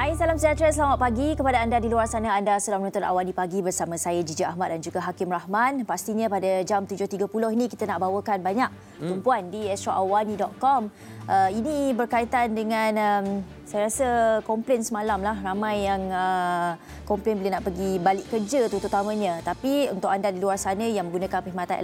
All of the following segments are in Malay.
Hai, salam sejahtera, selamat pagi kepada anda di luar sana. Anda sedang menonton Awani Pagi bersama saya Jijik Ahmad dan juga Hakim Rahman. Pastinya pada jam 7.30 ini kita nak bawakan banyak tumpuan di astroawani.com. Ini berkaitan dengan saya rasa komplain semalam lah. Ramai yang komplain bila nak pergi balik kerja tu terutamanya. Tapi untuk anda di luar sana yang menggunakan perkhidmatan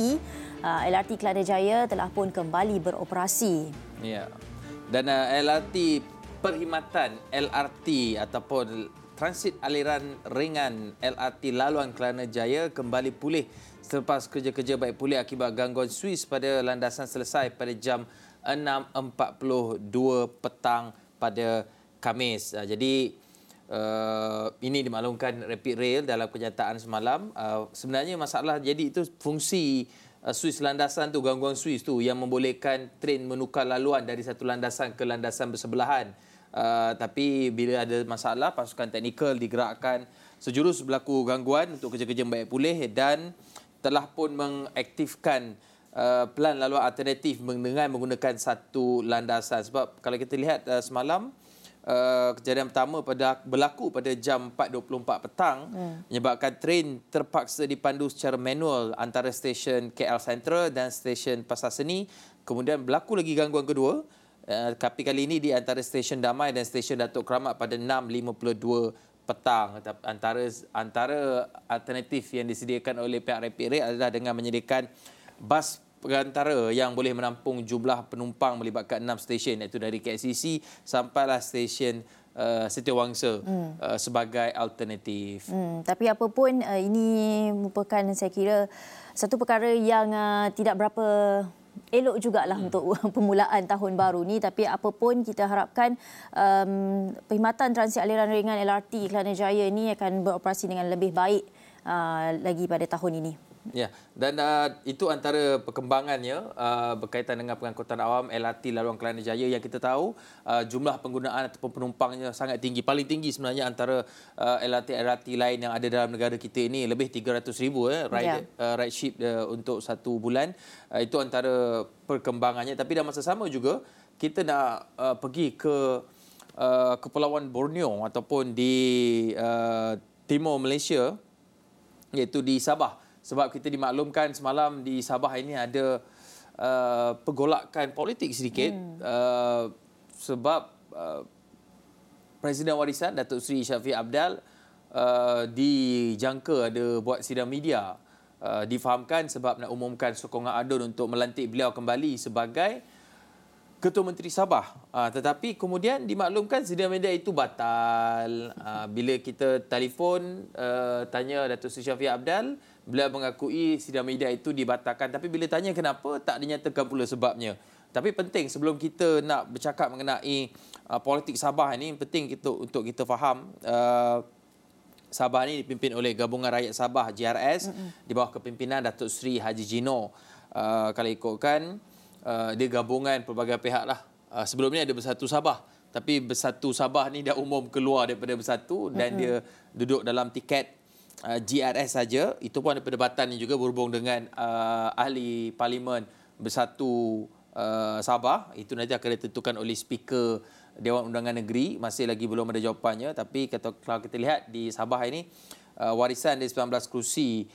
LRT Kelana Jaya telah pun kembali beroperasi. Ya. Dan LRT perkhidmatan LRT ataupun transit aliran ringan LRT laluan Kelana Jaya kembali pulih selepas kerja-kerja baik pulih akibat gangguan suis pada landasan selesai pada jam 6.42 petang pada Khamis. Jadi ini dimaklumkan Rapid Rail dalam kenyataan semalam. Sebenarnya masalah jadi itu fungsi suis landasan tu, gangguan suis tu yang membolehkan train menukar laluan dari satu landasan ke landasan bersebelahan. Tapi bila ada masalah, pasukan teknikal digerakkan sejurus berlaku gangguan untuk kerja-kerja baik pulih dan telah pun mengaktifkan pelan laluan alternatif dengan menggunakan satu landasan. Sebab kalau kita lihat semalam, kejadian pertama berlaku pada jam 4.24 petang menyebabkan train terpaksa dipandu secara manual antara stesen KL Central dan stesen Pasar Seni. Kemudian berlaku lagi gangguan kedua, tapi kali ini di antara stesen Damai dan stesen Datuk Keramat pada 6.52 petang. Antara alternatif yang disediakan oleh pihak Rapid Rail adalah dengan menyediakan bas perantara yang boleh menampung jumlah penumpang melibatkan 6 stesen, iaitu dari KLCC sampailah stesen Setiawangsa sebagai alternatif. Tapi apa pun ini merupakan saya kira satu perkara yang tidak berapa elok jugalah untuk permulaan tahun baru ni. Tapi apa pun kita harapkan perkhidmatan transit aliran ringan LRT Kelana Jaya ini akan beroperasi dengan lebih baik lagi pada tahun ini. Ya, dan itu antara perkembangannya berkaitan dengan pengangkutan awam LRT laluan Kelana Jaya yang kita tahu jumlah penggunaan ataupun penumpangnya sangat tinggi. Paling tinggi sebenarnya antara LRT lain yang ada dalam negara kita ini, lebih 300,000 rideship untuk satu bulan. Itu antara perkembangannya. Tapi dalam masa sama juga kita nak pergi ke Kepulauan Borneo ataupun di timur Malaysia, iaitu di Sabah. Sebab kita dimaklumkan semalam di Sabah ini ada pergolakan politik sedikit sebab Presiden Warisan Datuk Seri Shafie Apdal dijangka ada buat sidang media. Difahamkan sebab nak umumkan sokongan ADUN untuk melantik beliau kembali sebagai Ketua Menteri Sabah. Tetapi kemudian dimaklumkan sidang media itu batal. Bila kita telefon tanya Datuk Seri Shafie Apdal, beliau mengakui sidang media itu dibatalkan. Tapi bila tanya kenapa, tak dinyatakan pula sebabnya. Tapi penting sebelum kita nak bercakap mengenai politik Sabah ini, penting untuk kita faham Sabah ini dipimpin oleh Gabungan Rakyat Sabah GRS di bawah kepimpinan Datuk Seri Haji Jino. Kalau ikutkan, dia gabungan pelbagai pihak lah. Sebelum ni ada Bersatu Sabah. Tapi Bersatu Sabah ni dah umum keluar daripada Bersatu dan dia duduk dalam tiket GRS saja. Itu pun ada perdebatan yang juga berhubung dengan ahli parlimen Bersatu Sabah. Itu nanti akan ditentukan oleh Speaker Dewan Undangan Negeri. Masih lagi belum ada jawapannya. Tapi kalau kita lihat di Sabah ini, warisan dari 19 kerusi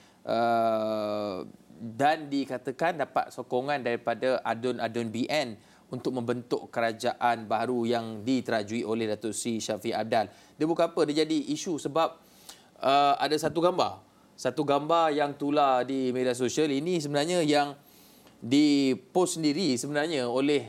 dan dikatakan dapat sokongan daripada ADUN BN untuk membentuk kerajaan baru yang diterajui oleh Datuk Seri Shafie Apdal. Dia bukan apa, dia jadi isu sebab ada satu gambar yang tular di media sosial. Ini sebenarnya yang dipost sendiri sebenarnya oleh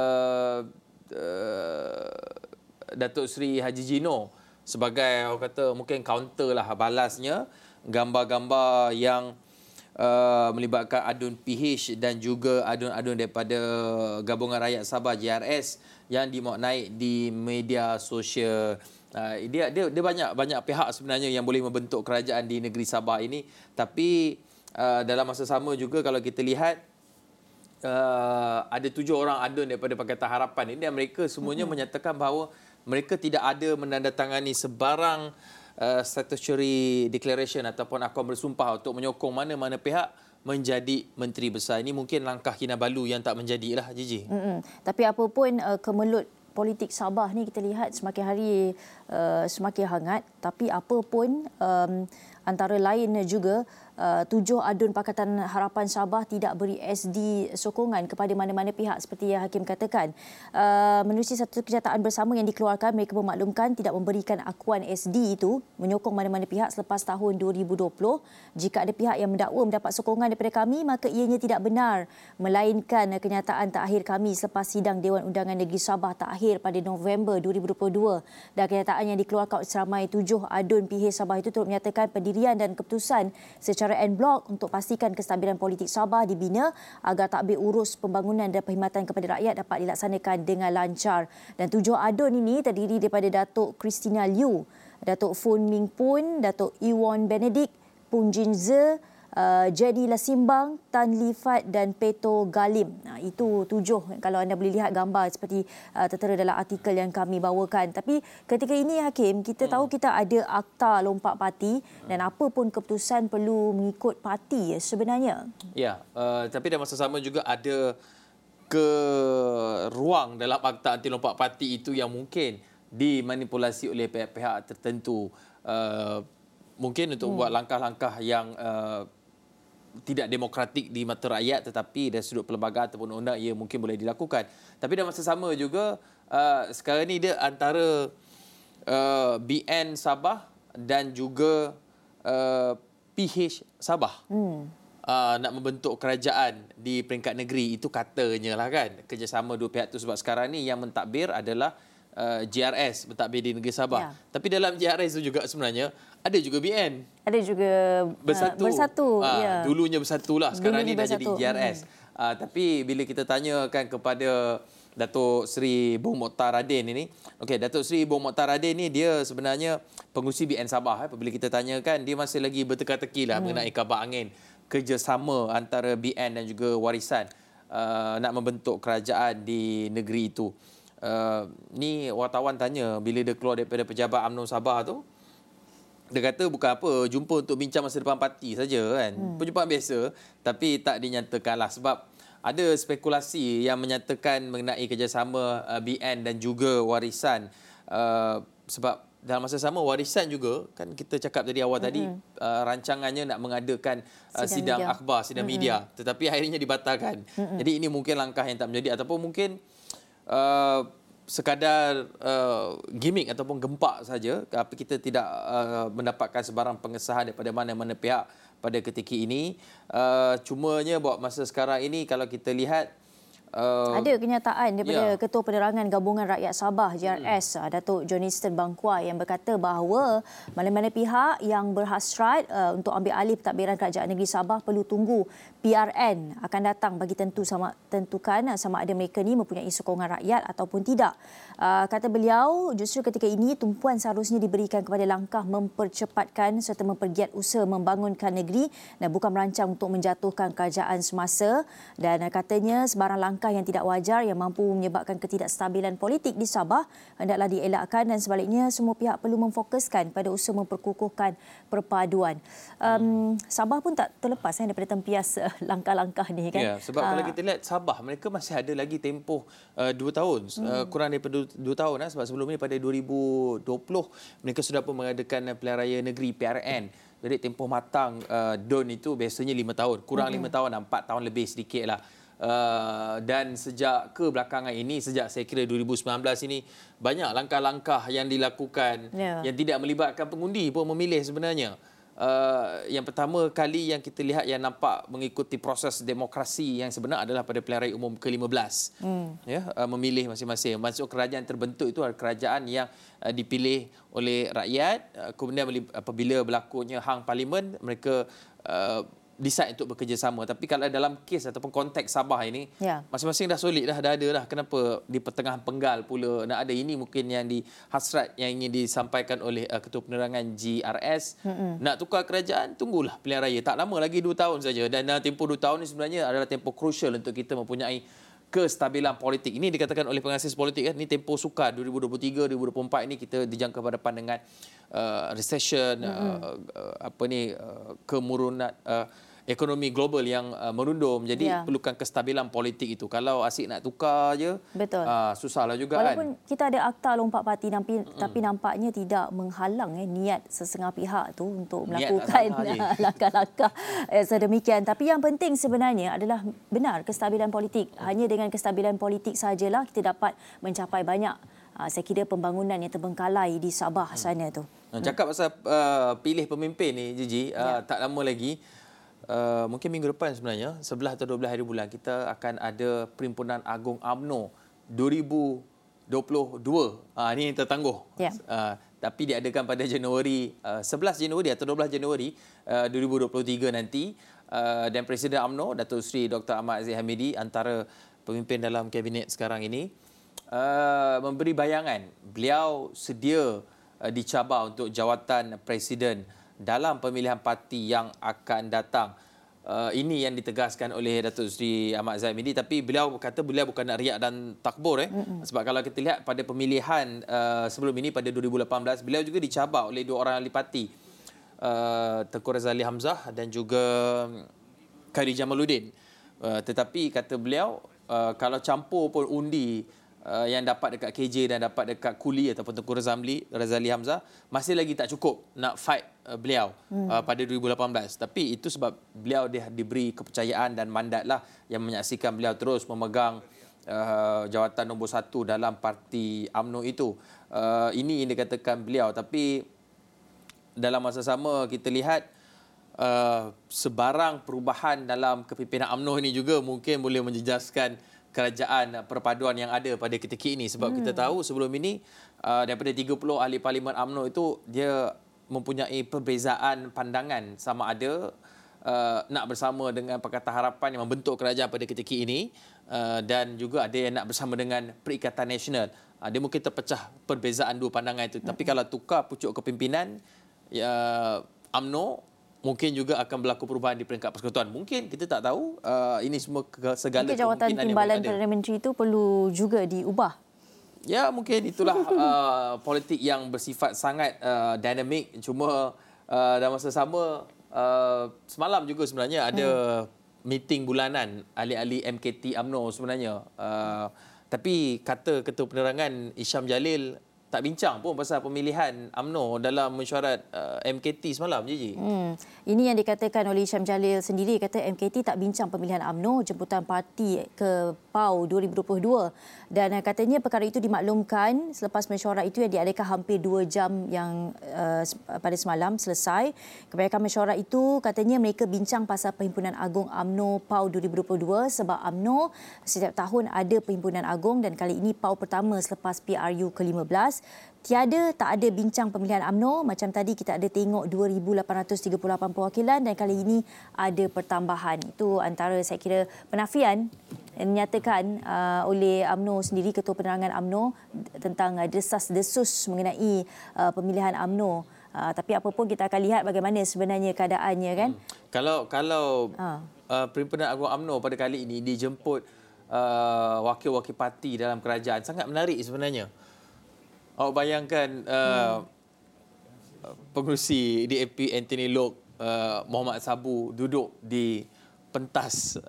Datuk Seri Haji Jino sebagai orang kata mungkin counter lah balasnya gambar-gambar yang melibatkan ADUN PH dan juga ADUN daripada Gabungan Rakyat Sabah GRS yang dimuat naik di media sosial. Dia banyak pihak sebenarnya yang boleh membentuk kerajaan di negeri Sabah ini. Tapi dalam masa sama juga kalau kita lihat ada 7 orang ADUN daripada Pakatan Harapan ini dan mereka semuanya menyatakan bahawa mereka tidak ada menandatangani sebarang statutory declaration ataupun akun bersumpah untuk menyokong mana-mana pihak menjadi menteri besar. Ini mungkin langkah Kinabalu yang tak menjadilah, Gigi. Tapi apa pun kemelut politik Sabah ni kita lihat semakin hari semakin hangat, tapi apa pun antara lain juga 7 adun Pakatan Harapan Sabah tidak beri SD sokongan kepada mana-mana pihak seperti yang Hakim katakan. Menerusi satu kenyataan bersama yang dikeluarkan, mereka memaklumkan tidak memberikan akuan SD itu menyokong mana-mana pihak selepas tahun 2020. Jika ada pihak yang mendakwa mendapat sokongan daripada kami, maka ianya tidak benar, melainkan kenyataan terakhir kami selepas sidang Dewan Undangan Negeri Sabah terakhir pada November 2022. Dan kenyataan yang dikeluarkan seramai 7 adun PH Sabah itu turut menyatakan pendirian dan keputusan secara en blok untuk pastikan kestabilan politik Sabah dibina agar takbir urus pembangunan dan perkhidmatan kepada rakyat dapat dilaksanakan dengan lancar. Dan 7 adun ini terdiri daripada Datuk Christina Liu, Datuk Fun Ming Pun, Datuk Iwan Benedict, Pun Jin Ze, Jadi Lasimbang, Tan Li Fat dan Peto Galim. Itu 7 kalau anda boleh lihat gambar seperti tertera dalam artikel yang kami bawakan. Tapi ketika ini Hakim, kita tahu kita ada Akta Lompat Parti dan apa pun keputusan perlu mengikut parti sebenarnya. Ya, tapi dalam masa sama juga ada ruang dalam Akta Anti Lompat Parti itu yang mungkin dimanipulasi oleh pihak-pihak tertentu. Mungkin untuk buat langkah-langkah yang tidak demokratik di mata rakyat, tetapi dari sudut perlembagaan ataupun undang ia mungkin boleh dilakukan. Tapi dalam masa sama juga sekarang ni dia antara BN Sabah dan juga PH Sabah nak membentuk kerajaan di peringkat negeri. Itu katanya lah kan, kerjasama dua pihak tu. Sebab sekarang ni yang mentadbir adalah JRS, mentadbir di negeri Sabah. Tapi dalam JRS tu juga sebenarnya ada juga BN. Ada juga Bersatu. Dulunya Bersatu lah. Sekarang ni dah jadi JRS. Tapi bila kita tanyakan kepada Datuk Seri Bong Mokhtar Radin ini, Datuk Seri Bong Mokhtar Radin ni dia sebenarnya pengurusi BN Sabah. Apabila kita tanyakan, dia masih lagi berteka-teki lah mengenai kabar angin kerjasama antara BN dan juga Warisan nak membentuk kerajaan di negeri itu. Ni wartawan tanya bila dia keluar daripada pejabat UMNO Sabah tu, dia kata bukan apa, jumpa untuk bincang masa depan parti saja kan. Perjumpaan biasa, tapi tak dinyatakan lah sebab ada spekulasi yang menyatakan mengenai kerjasama BN dan juga Warisan. Sebab dalam masa sama Warisan juga kan kita cakap tadi awal tadi rancangannya nak mengadakan sidang akhbar, sidang media, tetapi akhirnya dibatalkan. Jadi ini mungkin langkah yang tak menjadi ataupun mungkin sekadar gimmick ataupun gempak saja, tapi kita tidak mendapatkan sebarang pengesahan daripada mana-mana pihak pada ketika ini. Cumanya buat masa sekarang ini kalau kita lihat ada kenyataan daripada Ketua Penerangan Gabungan Rakyat Sabah JRS Datuk Johnston Bangkuai yang berkata bahawa mana-mana pihak yang berhasrat untuk ambil alih pentadbiran Kerajaan Negeri Sabah perlu tunggu PRN akan datang bagi tentukan sama ada mereka ni mempunyai sokongan rakyat ataupun tidak. Kata beliau, justru ketika ini tumpuan seharusnya diberikan kepada langkah mempercepatkan serta mempergiat usaha membangunkan negeri dan bukan merancang untuk menjatuhkan kerajaan semasa. Dan katanya sebarang langkah yang tidak wajar yang mampu menyebabkan ketidakstabilan politik di Sabah hendaklah dielakkan dan sebaliknya semua pihak perlu memfokuskan pada usaha memperkukuhkan perpaduan. Sabah pun tak terlepas daripada tempias langkah-langkah ni kan. Ya, sebab kalau kita lihat Sabah, mereka masih ada lagi tempoh 2 tahun, kurang daripada 2 tahun sebab sebelum ni pada 2020 mereka sudah pun mengadakan pilihan raya negeri PRN. Jadi tempoh matang DUN itu biasanya 5 tahun, kurang 5 tahun, 4 tahun lebih sedikit lah. Dan sejak kebelakangan ini, sejak saya kira 2019 ini, banyak langkah-langkah yang dilakukan yang tidak melibatkan pengundi pun memilih sebenarnya. Yang pertama kali yang kita lihat yang nampak mengikuti proses demokrasi yang sebenar adalah pada pilihan raya umum ke-15. Memilih masing-masing. Maksud kerajaan terbentuk itu adalah kerajaan yang dipilih oleh rakyat. Kemudian apabila berlakunya hang parlimen, mereka decide untuk bekerjasama. Tapi kalau dalam kes ataupun konteks Sabah ini, masing-masing dah solid dah, dah ada dah. Kenapa di pertengahan penggal pula nak ada? Ini mungkin yang hasrat yang ingin disampaikan oleh Ketua Penerangan GRS. Nak tukar kerajaan, tunggulah pilihan raya. Tak lama lagi, 2 tahun saja. Dan dalam tempoh 2 tahun ini sebenarnya adalah tempoh crucial untuk kita mempunyai kestabilan politik. Ini dikatakan oleh pengasis politik kan, ini tempoh sukar 2023-2024 ini kita dijangka pada depan dengan recession, kemurunan ekonomi global yang merundum. Jadi perlukan kestabilan politik itu. Kalau asyik nak tukar je, susahlah juga. Walaupun kita ada Akta Lompat Parti, tapi nampaknya tidak menghalang niat sesengah pihak tu untuk melakukan langkah-langkah sedemikian. Tapi yang penting sebenarnya adalah benar kestabilan politik. Hanya dengan kestabilan politik sahajalah kita dapat mencapai banyak, saya kira, pembangunan yang terbengkalai di Sabah sana tu. Cakap pasal pilih pemimpin ni, Gigi, tak lama lagi, mungkin minggu depan sebenarnya, 11 atau 12 hari bulan, kita akan ada Perhimpunan Agung UMNO 2022. Ini yang tertangguh. Tapi diadakan pada Januari, 11 Januari atau 12 Januari 2023 nanti. Dan Presiden UMNO, Datuk Seri Dr. Ahmad Zahid Hamidi, antara pemimpin dalam kabinet sekarang ini, memberi bayangan beliau sedia dicabar untuk jawatan Presiden dalam pemilihan parti yang akan datang. Ini yang ditegaskan oleh Datuk Seri Ahmad Zahid Hamidi, tapi beliau kata beliau bukan nak riak dan takbur. Sebab kalau kita lihat pada pemilihan sebelum ini pada 2018, beliau juga dicabar oleh dua orang ahli parti, Tengku Razali Hamzah dan juga Khairi Jamaluddin. Tetapi kata beliau, kalau campur pun undi yang dapat dekat KJ dan dapat dekat Kuli ataupun Tengku Razali Hamzah, masih lagi tak cukup nak fight beliau pada 2018. Tapi itu sebab beliau diberi kepercayaan dan mandat lah yang menyaksikan beliau terus memegang jawatan nombor 1 dalam parti UMNO itu. Ini yang dikatakan beliau. Tapi dalam masa sama kita lihat sebarang perubahan dalam kepimpinan UMNO ini juga mungkin boleh menjejaskan kerajaan perpaduan yang ada pada ketika ini. Sebab kita tahu sebelum ini daripada 30 ahli parlimen UMNO itu, dia mempunyai perbezaan pandangan sama ada nak bersama dengan Pakatan Harapan yang membentuk kerajaan pada ketika ini, dan juga ada yang nak bersama dengan Perikatan Nasional. Dia mungkin terpecah perbezaan dua pandangan itu. Tapi kalau tukar pucuk kepimpinan UMNO, mungkin juga akan berlaku perubahan di peringkat persekutuan. Mungkin kita tak tahu. Ini semua segala mungkin jawatan timbalan Perdana Menteri itu perlu juga diubah. Ya, mungkin itulah politik yang bersifat sangat dinamik. Cuma dalam masa sama, semalam juga sebenarnya ada meeting bulanan ahli-ahli MKT UMNO sebenarnya. Tapi kata Ketua Penerangan Isham Jalil tak bincang pun pasal pemilihan UMNO dalam mesyuarat MKT semalam, Gigi. Ini yang dikatakan oleh Isham Jalil sendiri, kata MKT tak bincang pemilihan UMNO jemputan parti ke PAU 2022, dan katanya perkara itu dimaklumkan selepas mesyuarat itu yang diadakan hampir 2 jam yang pada semalam selesai. Kebanyakan mesyuarat itu katanya mereka bincang pasal Perhimpunan Agung UMNO PAU 2022 sebab UMNO setiap tahun ada Perhimpunan Agung dan kali ini PAU pertama selepas PRU ke-15. Tak ada bincang pemilihan UMNO. Macam tadi kita ada tengok 2,838 perwakilan dan kali ini ada pertambahan. Itu antara, saya kira, penafian yang dinyatakan oleh UMNO sendiri, Ketua Penerangan UMNO, tentang desas-desus mengenai pemilihan UMNO. Tapi apa pun kita akan lihat bagaimana sebenarnya keadaannya, kan? Kalau Perhimpunan Agung UMNO pada kali ini dijemput wakil-wakil parti dalam kerajaan, sangat menarik sebenarnya. Awak bayangkan pengerusi DAP Anthony Loke, Muhammad Sabu duduk di pentas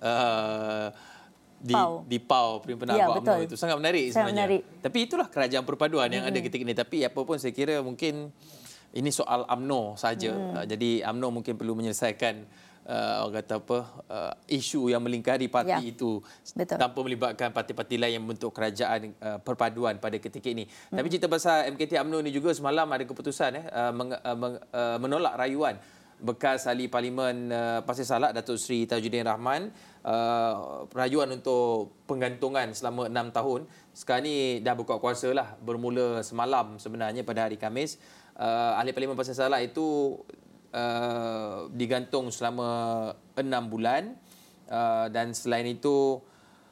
di PAU Perhimpunan Agung UMNO itu. Sangat menarik sebenarnya. Tapi itulah kerajaan perpaduan yang ada ketika ini. Tapi apa pun saya kira mungkin ini soal UMNO saja. Jadi UMNO mungkin perlu menyelesaikan orang kata isu yang melingkari parti itu. Betul. Tanpa melibatkan parti-parti lain yang membentuk kerajaan perpaduan pada ketika ini. Tapi cerita pasal MKT UMNO ni juga, semalam ada keputusan menolak rayuan bekas ahli parlimen Pasir Salak Datuk Seri Tajuddin Rahman, rayuan untuk penggantungan selama 6 tahun. Sekarang ni dah berkuat kuasa lah, bermula semalam sebenarnya pada hari Khamis. Ahli parlimen Pasir Salak itu digantung selama 6 bulan, dan selain itu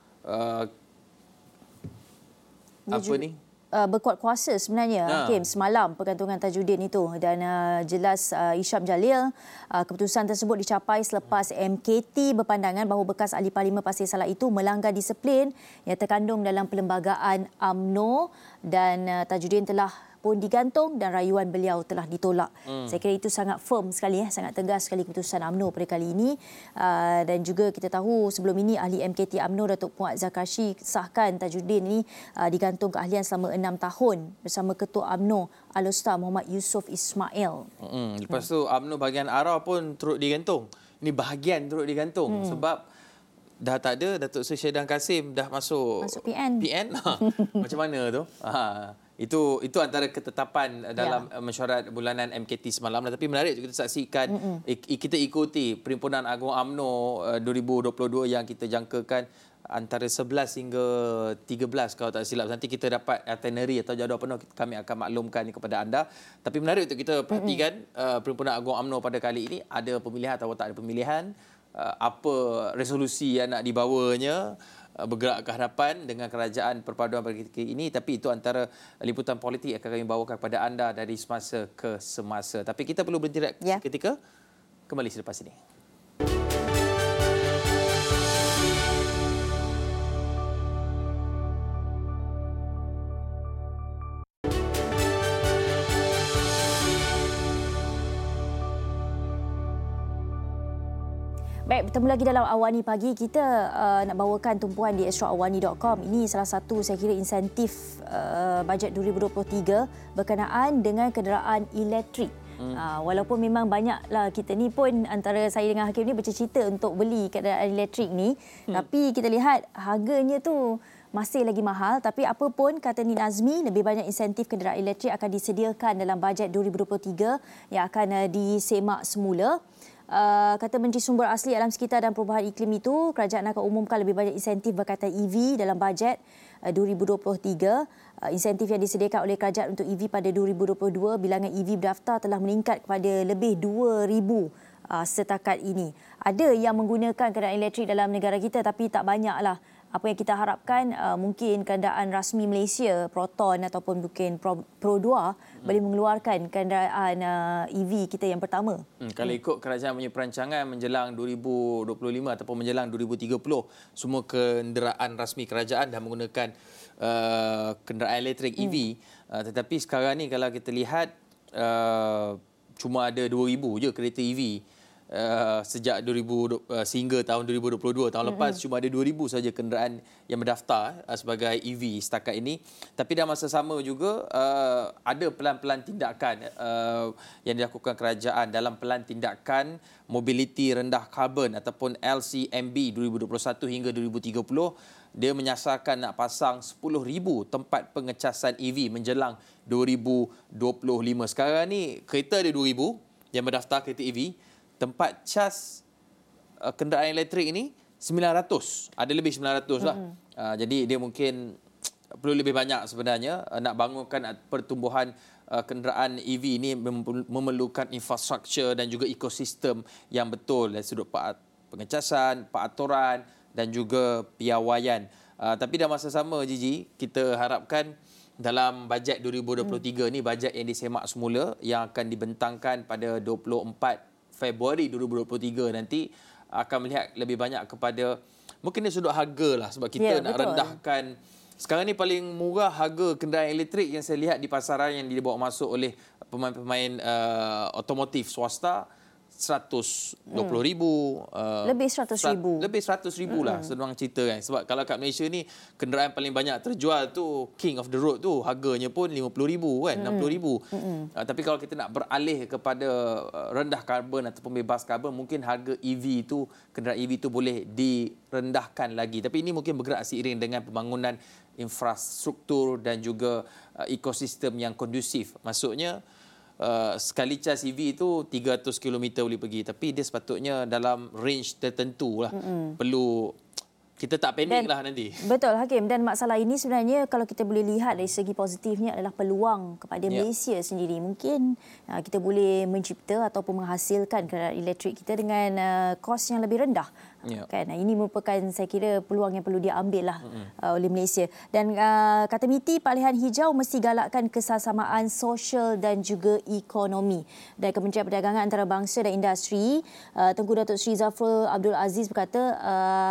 berkuat kuasa sebenarnya Hakim semalam pergantungan Tajuddin itu, dan jelas Isham Jalil, keputusan tersebut dicapai selepas MKT berpandangan bahawa bekas ahli parlimen Pasir Salak itu melanggar disiplin yang terkandung dalam perlembagaan UMNO, dan Tajuddin telah pun digantung dan rayuan beliau telah ditolak. Saya kira itu sangat firm sekali, sangat tegas sekali keputusan UMNO pada kali ini. Dan juga kita tahu sebelum ini ahli MKT UMNO Datuk Muaz Zakarshi sahkan Tajuddin ini digantung keahlian selama 6 tahun bersama Ketua UMNO Al-Ustaz Muhammad Yusof Ismail. Lepas tu UMNO bahagian ARA pun turut digantung. Ini bahagian turut digantung sebab dah tak ada Datuk Seri Syedan Kasim dah masuk PN. Macam mana tu? Itu antara ketetapan dalam mesyuarat bulanan MKT semalam. Tapi menarik kita saksikan, kita ikuti Perhimpunan Agung UMNO 2022 yang kita jangkakan antara 11 hingga 13 kalau tak silap. Nanti kita dapat itinerary atau jadual penuh, kami akan maklumkan kepada anda. Tapi menarik untuk kita perhatikan Perhimpunan Agung UMNO pada kali ini ada pemilihan atau tak ada pemilihan, apa resolusi yang nak dibawanya, bergerak ke hadapan dengan kerajaan perpaduan pada ketika ini. Tapi itu antara liputan politik yang akan kami bawakan kepada anda dari semasa ke semasa. Tapi kita perlu berhenti seketika. Kembali selepas ini. Baik, bertemu lagi dalam Awani Pagi. Kita nak bawakan tumpuan di astroawani.com. Ini salah satu saya kira insentif bajet 2023 berkenaan dengan kenderaan elektrik. Walaupun memang banyaklah kita ni pun antara saya dengan Hakim ni bercita-cita untuk beli kenderaan elektrik ni, tapi kita lihat harganya tu masih lagi mahal. Tapi apa pun kata Nin Azmi, lebih banyak insentif kenderaan elektrik akan disediakan dalam bajet 2023 yang akan disemak semula. Kata Menteri Sumber Asli Alam Sekitar dan Perubahan Iklim itu, kerajaan akan umumkan lebih banyak insentif berkaitan EV dalam bajet 2023. Insentif yang disediakan oleh kerajaan untuk EV pada 2022, bilangan EV berdaftar telah meningkat kepada lebih 2,000 setakat ini. Ada yang menggunakan kenderaan elektrik dalam negara kita tapi tak banyaklah. Apa yang kita harapkan mungkin kenderaan rasmi Malaysia, Proton ataupun mungkin Pro 2 boleh mengeluarkan kenderaan EV kita yang pertama. Kalau ikut kerajaan punya perancangan menjelang 2025 ataupun menjelang 2030, semua kenderaan rasmi kerajaan dah menggunakan kenderaan elektrik EV. Tetapi sekarang ni kalau kita lihat cuma ada 2,000 je kereta EV. Sejak sehingga tahun 2022, tahun lepas cuma ada 2,000 saja kenderaan yang berdaftar sebagai EV setakat ini. Tapi dalam masa sama juga ada pelan-pelan tindakan yang dilakukan kerajaan dalam pelan tindakan mobiliti rendah karbon ataupun LCMB 2021 hingga 2030. Dia menyasarkan nak pasang 10,000 tempat pengecasan EV menjelang 2025. Sekarang ni kereta ada 2,000 yang berdaftar kereta EV. Tempat cas kenderaan elektrik ini 900. Ada lebih 900 lah. Jadi dia mungkin perlu lebih banyak sebenarnya. Nak bangunkan pertumbuhan kenderaan EV ini memerlukan infrastruktur dan juga ekosistem yang betul dari sudut pengecasan, pengaturan dan juga piawaian. Tapi dalam masa sama Gigi, kita harapkan dalam bajet 2023 ni, bajet yang disemak semula yang akan dibentangkan pada 24 Februari 2023 nanti, akan melihat lebih banyak kepada mungkin dari sudut harga lah, sebab kita nak rendahkan. Sekarang ni paling murah harga kenderaan elektrik yang saya lihat di pasaran yang dibawa masuk oleh pemain-pemain otomotif swasta, 120,000, lebih 100,000. Lebih 100,000 lah senang cerita kan. Sebab kalau kat Malaysia ni kenderaan paling banyak terjual tu King of the Road tu harganya pun 50,000 kan, 60,000. Tapi kalau kita nak beralih kepada rendah karbon ataupun bebas karbon, mungkin harga EV tu, kenderaan EV tu boleh direndahkan lagi. Tapi ini mungkin bergerak seiring dengan pembangunan infrastruktur dan juga ekosistem yang kondusif. Maksudnya sekali cas EV itu 300 km boleh pergi, tapi dia sepatutnya dalam range tertentu lah. Perlu kita tak panik lah nanti. Betul Hakim, dan masalah ini sebenarnya kalau kita boleh lihat dari segi positifnya adalah peluang kepada Malaysia sendiri. Mungkin kita boleh mencipta ataupun menghasilkan kenderaan elektrik kita dengan kos yang lebih rendah. Kan, ini merupakan saya kira peluang yang perlu diambil lah oleh Malaysia. Dan kata MITI, palihan hijau mesti galakkan kesamaan sosial dan juga ekonomi. Dan Kementerian Perdagangan Antarabangsa dan Industri, Tengku Datuk Seri Zafrul Abdul Aziz berkata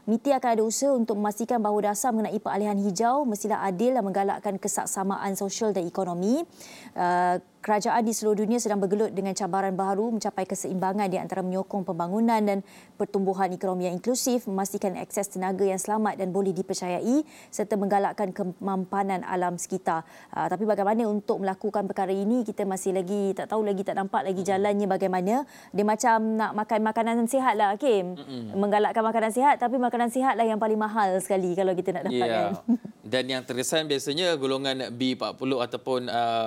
MITI akan ada usaha untuk memastikan bahawa dasar mengenai peralihan hijau mestilah adil dan menggalakkan kesaksamaan sosial dan ekonomi. Kerajaan di seluruh dunia sedang bergelut dengan cabaran baru mencapai keseimbangan di antara menyokong pembangunan dan pertumbuhan ekonomi yang inklusif, memastikan akses tenaga yang selamat dan boleh dipercayai serta menggalakkan kemampanan alam sekitar. Tapi bagaimana untuk melakukan perkara ini, kita masih lagi tak tahu lagi, tak nampak lagi jalannya bagaimana. Dia macam nak makan makanan sihat lah, Hakim. Menggalakkan makanan sihat, tapi makanan sihat lah yang paling mahal sekali kalau kita nak dapatkan. Dan yang terkesan biasanya golongan B40 ataupun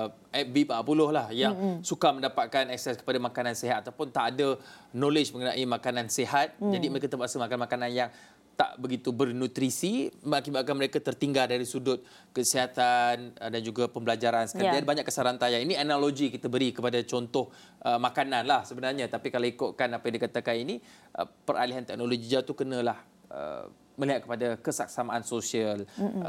B40 lah yang suka mendapatkan akses kepada makanan sihat ataupun tak ada knowledge mengenai makanan sihat. Jadi mereka terpaksa makan makanan yang tak begitu bernutrisi, mengakibatkan mereka tertinggal dari sudut kesihatan dan juga pembelajaran sekali. Ada banyak kesarantaian. Ini analogi kita beri kepada contoh makanan lah sebenarnya. Tapi kalau ikutkan apa yang dikatakan ini, peralihan teknologi hijau tu kenalah melihat kepada kesaksamaan sosial.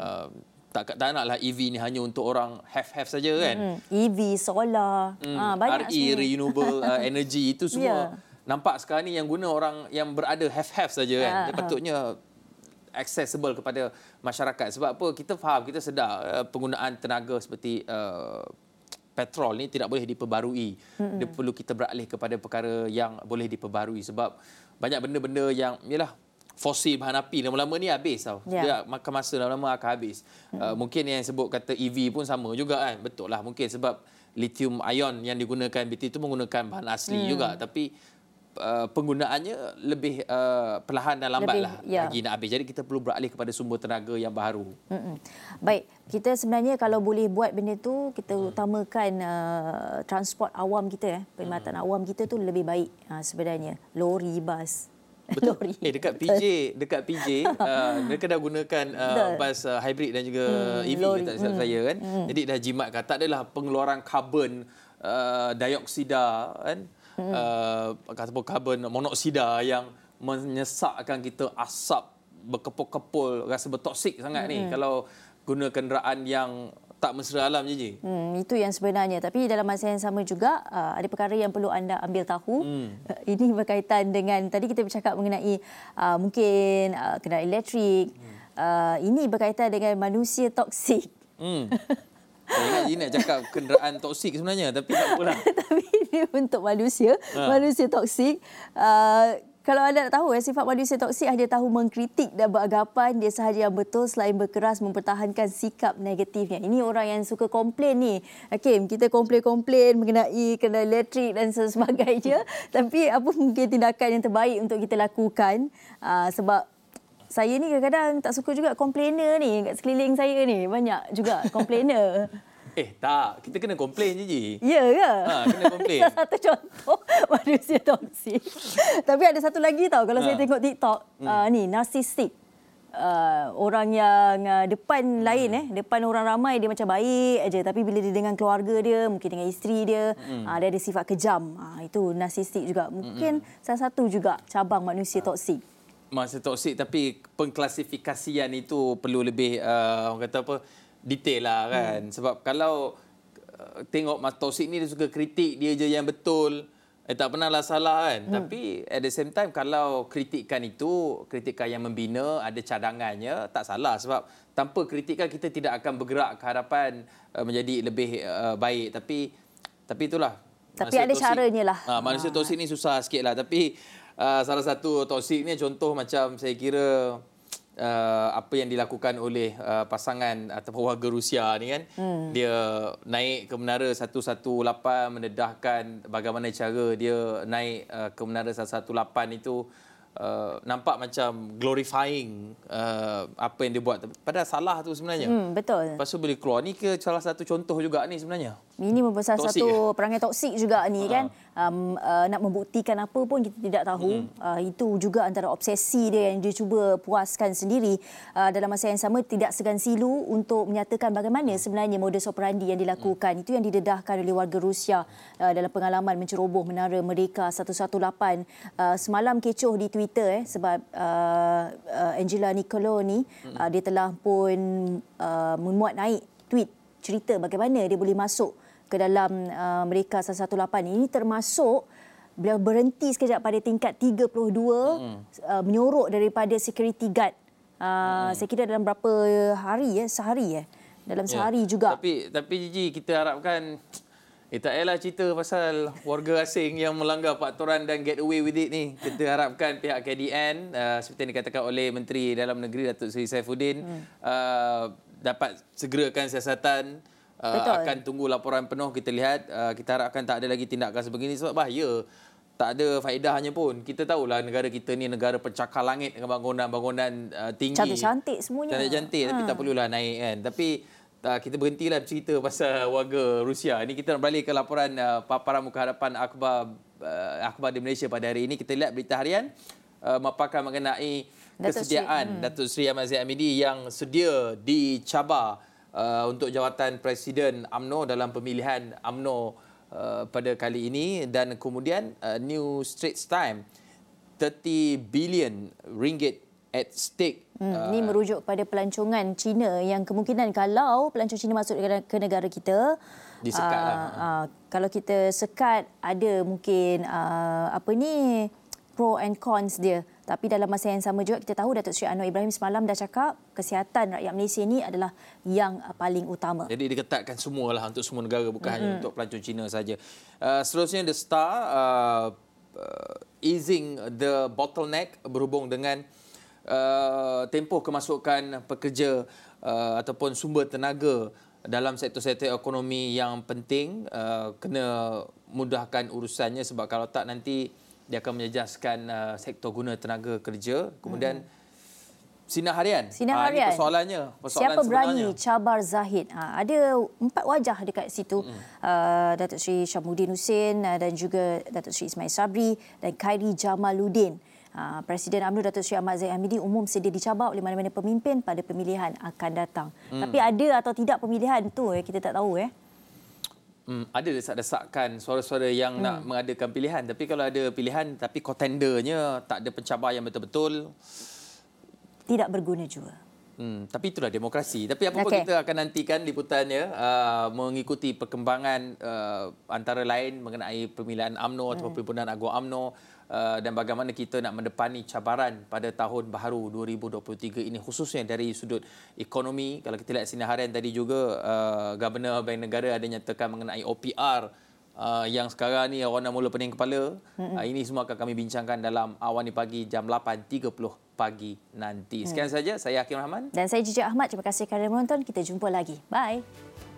Tak naklah EV ni hanya untuk orang have saja kan. EV, solar, banyak RE, renewable energy itu semua. Nampak sekarang ni yang guna orang yang berada have saja kan. Dia patutnya accessible kepada masyarakat. Sebab apa? Kita faham, kita sedar penggunaan tenaga seperti petrol ni tidak boleh diperbarui. Dia perlu kita beralih kepada perkara yang boleh diperbarui. Sebab banyak benda-benda yang fosil bahan api lama-lama ni habis tau. Dia makan masa, lama-lama akan habis. Mungkin yang sebut kata EV pun sama juga kan. Betul lah, mungkin sebab lithium ion yang digunakan BT itu menggunakan bahan asli juga, tapi penggunaannya lebih perlahan dan lambat lagi nak habis. Jadi kita perlu beralih kepada sumber tenaga yang baru. Baik, kita sebenarnya kalau boleh buat benda tu, kita utamakan transport awam kita, perkhidmatan awam kita tu lebih baik sebenarnya. Lori, bas. Betul. Dekat PJ mereka dah gunakan bas hybrid dan juga EV tak silap saya kan. Jadi dah jimatkan tak adalah pengeluaran karbon dioksida kan, ataupun karbon monoksida yang menyesakkan kita, asap berkepul-kepul, rasa bertoksik sangat ni kalau guna kenderaan yang tak mesra alam je. Itu yang sebenarnya. Tapi dalam masa yang sama juga ada perkara yang perlu anda ambil tahu. Ini berkaitan dengan tadi kita bercakap mengenai mungkin kenderaan elektrik. Ini berkaitan dengan manusia toksik. Saya ingat cakap kenderaan toksik sebenarnya, tapi tak apalah. Tapi ini untuk manusia toksik. Kalau anda nak tahu, sifat manusia toksik hanya tahu mengkritik dan beranggapan dia sahaja yang betul selain berkeras mempertahankan sikap negatifnya. Ini orang yang suka komplain ni. Hakim, kita komplain mengenai kenderaan elektrik dan sebagainya. Tapi apa mungkin tindakan yang terbaik untuk kita lakukan? Sebab saya ni kadang-kadang tak suka juga komplainer ni. Kat sekeliling saya ni banyak juga komplainer. Tak. Kita kena komplain je. Ya ke? Kena komplain. Satu contoh manusia toksik. Tapi ada satu lagi tau. Kalau saya tengok TikTok, ni narsistik. Orang yang depan lain, depan orang ramai dia macam baik aja. Tapi bila dia dengan keluarga dia, mungkin dengan isteri dia, dia ada sifat kejam. Itu narsistik juga. Mungkin salah satu juga cabang manusia toksik. Manusia toksik, tapi pengklasifikasian itu perlu lebih, orang kata apa, detail lah kan. Sebab kalau tengok toksik ni dia suka kritik, dia je yang betul, tak pernahlah salah kan. Tapi at the same time kalau kritikan itu kritikan yang membina, ada cadangannya, tak salah. Sebab tanpa kritikan kita tidak akan bergerak ke hadapan menjadi lebih baik. Tapi itulah. Tapi ada caranya lah. Manusia toksik ni susah sikit lah. Tapi salah satu toksik ni contoh macam saya kira apa yang dilakukan oleh pasangan ataupun warga Rusia ni kan. Dia naik ke menara 118, mendedahkan bagaimana cara dia naik ke menara 118 itu, nampak macam glorifying apa yang dia buat. Padahal salah tu sebenarnya. Betul. Lepas tu boleh keluar. Ni ke salah satu contoh juga ni sebenarnya. Ini merupakan salah satu perangai toksik juga ni kan. Nak membuktikan apa pun kita tidak tahu. Itu juga antara obsesi dia yang dia cuba puaskan sendiri. Dalam masa yang sama tidak segan silu untuk menyatakan bagaimana sebenarnya modus operandi yang dilakukan. Itu yang didedahkan oleh warga Rusia dalam pengalaman menceroboh menara Merdeka 118. Semalam kecoh di Twitter sebab Angela Nicolo ni dia telah pun memuat naik tweet cerita bagaimana dia boleh masuk ke dalam Merdeka 118. Ini termasuk beliau berhenti sekejap pada tingkat 32 menyorok daripada security guard. Saya kira dalam berapa hari sehari dalam sehari juga. Tapi Gigi, kita harapkan tak payahlah cerita pasal warga asing yang melanggar peraturan dan get away with it ni. Kita harapkan pihak KDN seperti yang dikatakan oleh Menteri Dalam Negeri Datuk Seri Saifuddin dapat segerakan siasatan. Akan tunggu laporan penuh. Kita lihat, kita harapkan tak ada lagi tindakan sebegini sebab bahaya. Tak ada faedahnya pun. Kita tahulah negara kita ni negara pencakar langit dengan bangunan-bangunan tinggi. Cantik-cantik semuanya. Cantik-cantik tapi tak perlulah naik kan. Tapi kita berhentilah bercerita pasal warga Rusia. Ini kita nak balik ke laporan paparan muka hadapan akhbar di Malaysia pada hari ini. Kita lihat berita harian memaparkan mengenai kesediaan Datuk Seri Ahmad Zahid Hamidi yang sedia dicabar untuk jawatan Presiden UMNO dalam pemilihan UMNO pada kali ini. Dan kemudian New Straits Times, 30 billion ringgit at stake. Ini merujuk pada pelancongan China yang kemungkinan kalau pelancong China masuk ke negara kita, disekat kalau kita sekat ada mungkin pro and cons dia. Tapi dalam masa yang sama juga kita tahu Datuk Seri Anwar Ibrahim semalam dah cakap kesihatan rakyat Malaysia ini adalah yang paling utama. Jadi diketatkan semualah untuk semua negara, bukan hanya untuk pelancong Cina saja. Seterusnya The Star, easing the bottleneck berhubung dengan tempoh kemasukan pekerja ataupun sumber tenaga dalam sektor-sektor ekonomi yang penting, kena mudahkan urusannya sebab kalau tak nanti dia akan menjejaskan sektor guna tenaga kerja. Kemudian Sinar Harian. Ini persoalannya. Siapa berani cabar Zahid? Ada 4 wajah dekat situ. Datuk Seri Syamuddin Hussein dan juga Datuk Seri Ismail Sabri dan Khairi Jamaluddin. Presiden UMNO Datuk Seri Ahmad Zahid Hamidi umum sedia dicabar oleh mana-mana pemimpin pada pemilihan akan datang. Tapi ada atau tidak pemilihan tu kita tak tahu. Ada desak-desakan suara-suara yang nak mengadakan pilihan. Tapi kalau ada pilihan tapi kontendernya tak ada pencabar yang betul-betul, tidak berguna juga. Tapi itulah demokrasi. Tapi apa pun kita akan nantikan liputannya mengikuti perkembangan antara lain mengenai pemilihan UMNO atau Perhimpunan Agung UMNO dan bagaimana kita nak mendepani cabaran pada tahun baharu 2023 ini khususnya dari sudut ekonomi. Kalau kita lihat Sinar Harian tadi juga Governor Bank Negara ada nyatakan mengenai OPR yang sekarang ni orang nak mula pening kepala. Ini semua akan kami bincangkan dalam Awan di Pagi jam 8.30 pagi nanti. Sekian saja, saya Hakim Rahman. Dan saya Jijak Ahmad. Terima kasih kerana menonton. Kita jumpa lagi. Bye.